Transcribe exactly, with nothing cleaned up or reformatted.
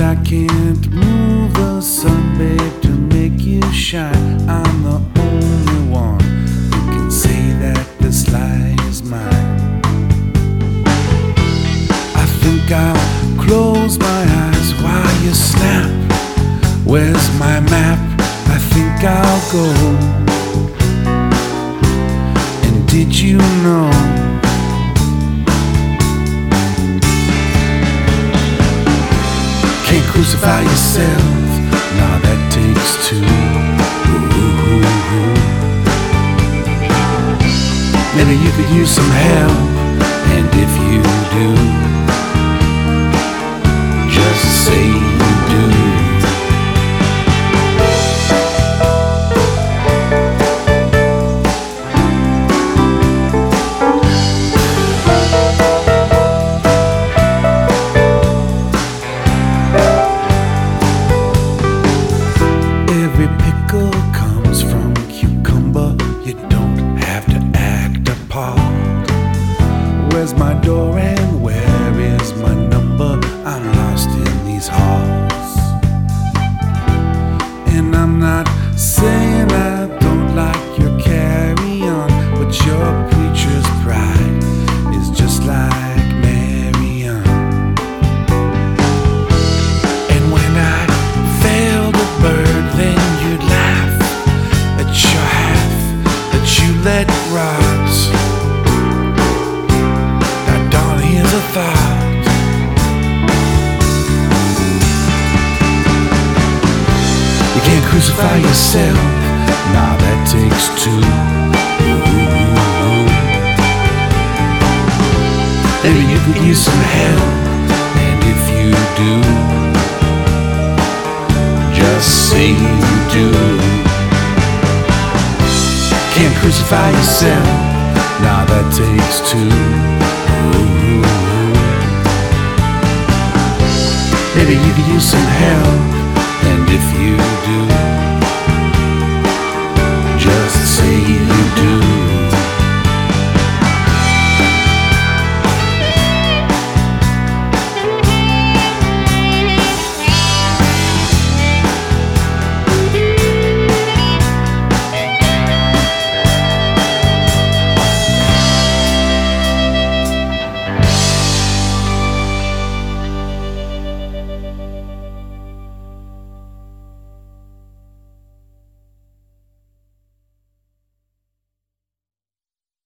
I can't move the sun, babe, to make you shine. I'm the only one who can say that this light is mine. I think I'll close my eyes while you snap. Where's my map? I think I'll go. And did you know can't crucify yourself? Nah, that takes two. Ooh. Maybe you could use some help, and if you do, just say you do. Every pickle comes from cucumber. You don't have to act apart. Where's my door and where is my number? I'm lost in these halls. And I'm not saying I don't like your carry-on, but your preacher's pride is just like Marion. And when I failed a bird, then you'd laugh at your half that you let rot. Now, darling, here's a thought. You can't crucify yourself. Nah, that takes two. Ooh. Maybe you could use some help, and if you do, just say you do. Can't crucify yourself. Nah, that takes two. Ooh. Maybe you could use some help, and if you do, just say you do.